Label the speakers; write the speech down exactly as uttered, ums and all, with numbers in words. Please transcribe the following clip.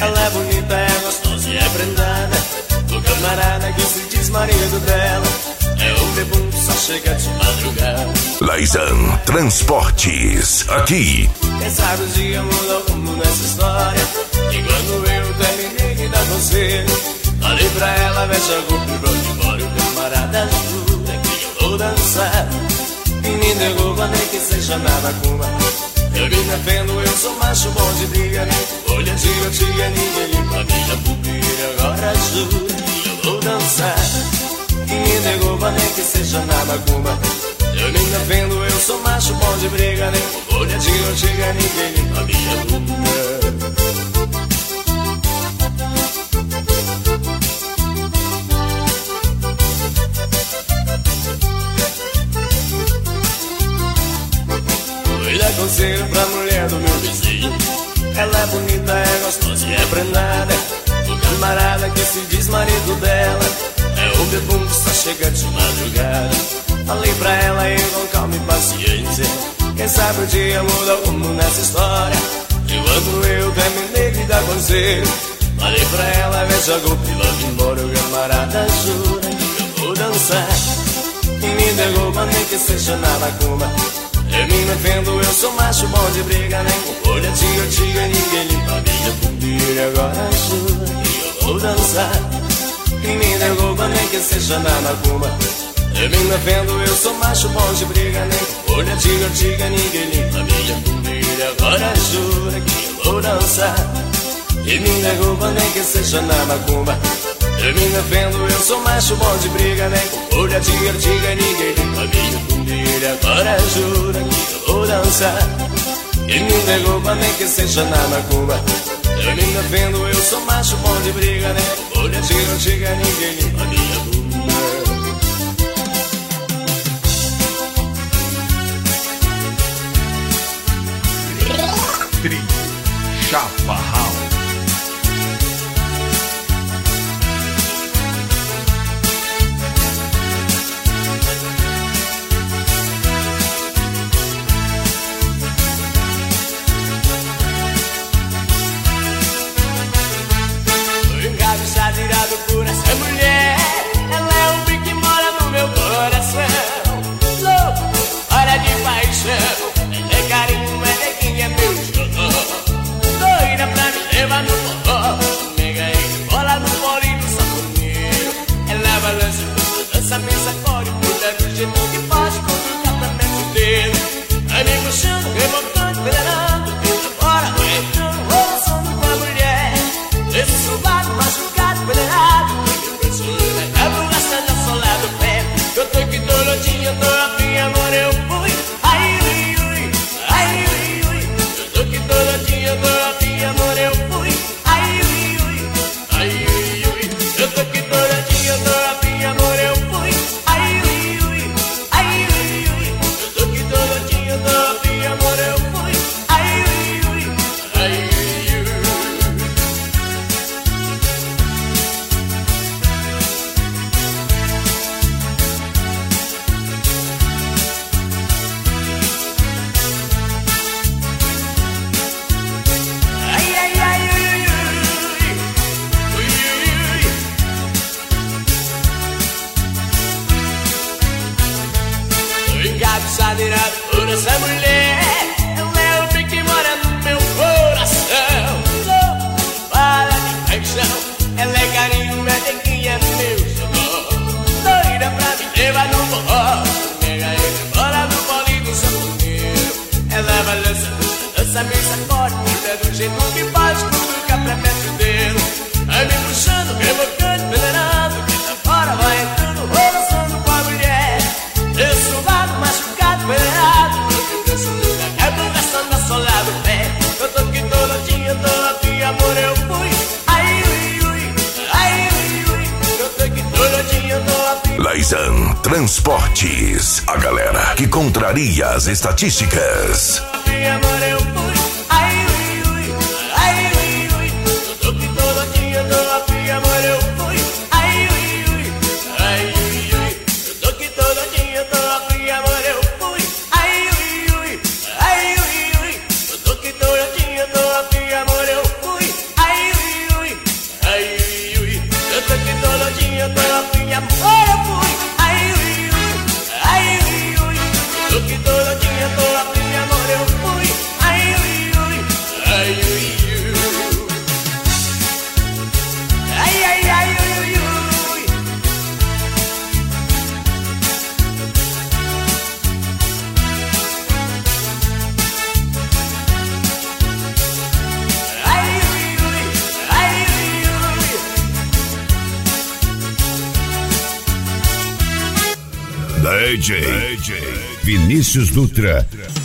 Speaker 1: Ela é bonita, é gostosa e é prendada. O camarada que se diz marido dela é o bebum que só chega de madrugada.
Speaker 2: Laizan Transportes, aqui.
Speaker 1: Quem sabe o dia muda o rumo nessa história. E quando eu terminei de dar conselho, falei pra ela, veja a roupa e vou embora. O camarada jura que eu vou dançar e me derruba, nem que seja na macumba. Eu me defendo, eu sou macho bom de briga. Olha, tira, tira, ninguém limpa minha pupila. Agora jura que eu vou dançar e me derruba, nem que seja na macumba. Eu me defendo, eu sou macho bom de briga. Olha, tira, tira, ninguém limpa minha pupila. Conselho pra mulher do meu vizinho. Ela é bonita, é gostosa e é prendada. O camarada que se diz marido dela é o bebum que só chega de madrugada. Falei pra ela ir com calma e paciência. Quem sabe o dia muda o rumo nessa história. E quando eu terminei de dar conselho, falei pra ela, veja a golpe e logo embora. O camarada jura que eu vou dançar e me derruba, nem que seja na macumba. Eu me defendo, eu sou macho bom de briga, nem com folha antiga, antiga, ninguém limpa minha bundinha. Agora jura que eu vou dançar e me derruba, nem que seja na macumba. Eu me defendo, eu sou macho bom de briga, nem com folha antiga, antiga, ninguém limpa minha bundinha. Agora jura que eu vou dançar e me derruba, nem que seja na macumba. Eu me defendo, eu sou macho bom de briga, nem com folha antiga, antiga, ninguém limpa minha bundinha. Agora jura que eu vou dançar e me derruba, nem que seja na macumba. Eu me defendo, eu sou macho bom de briga, nem com folha antiga, antiga, ninguém limpa minha bunda.
Speaker 2: Tri Chaparral.
Speaker 1: Virado por essa mulher, ela é um bico que mora no meu coração. Louco, hora de paixão, ela é carinho, ela é quem é meu xodó. Doida pra me levar no forró, me ganhei de bola no bolinho do sanfoneiro. Ela balança, dança, me sacode, muda do jeito que pode, quando cata mete o dedo. Vai me puxando, rebotando, federando, fica fora, vai entrando, roçando com a mulher. Esse soldado machucado, federado, eu vou gastando a sola do pé. Eu tô aqui douradinha, tô afim, amor, eu fui. Ai, ui, ui, ai, ui, ui. Eu tô aqui douradinha, tô afim, amor, eu fui. Ai, ui, ui, ai, ui, ui. Eu tô aqui douradinha, tô afim, amor, eu fui. Ai, ui, ui, ai, ui, ui. Eu tô aqui douradinha, tô afim, amor, eu fui. Ai, ui, ui, ai, ui, ui. Virado por essa mulher, ela é o bico que mora no meu coração. Louco, fala de paixão, ela é carinho, é tequinha, meu xodó. Doida pra me levar no forró, pega ele fora no bolinho do sanfoneiro. Ela balança, dança, me sacode, muda do jeito que pode, quando capra mete o dedo. Vai me puxando, rebocando, federando, que tá fora, vai entrando, roçando com a mulher. Eu sou vago, machucado, federado, eu penso no cagado, gastando a sola do pé. Eu tô aqui douradinha, tô afim, amor, eu fui. Ai, ui, ui, ai, ui, ui. Eu tô aqui douradinha, tô afim.
Speaker 2: Laizan Transportes, a galera que contraria as estatísticas.
Speaker 1: Afim, amor, eu fui. Ai, ui, ui, ai, ui, ui. Eu tô aqui douradinha, tô afim, amor, eu fui. Ai, ui, ui, ai, ui, ui. Eu tô aqui douradinha, tô afim, amor, eu fui. Ai, ui, ui, ai, ui, ui. Eu tô aqui douradinha, tô afim, amor, eu fui. Ai, ui,
Speaker 3: D J, D J Vinícius Dutra.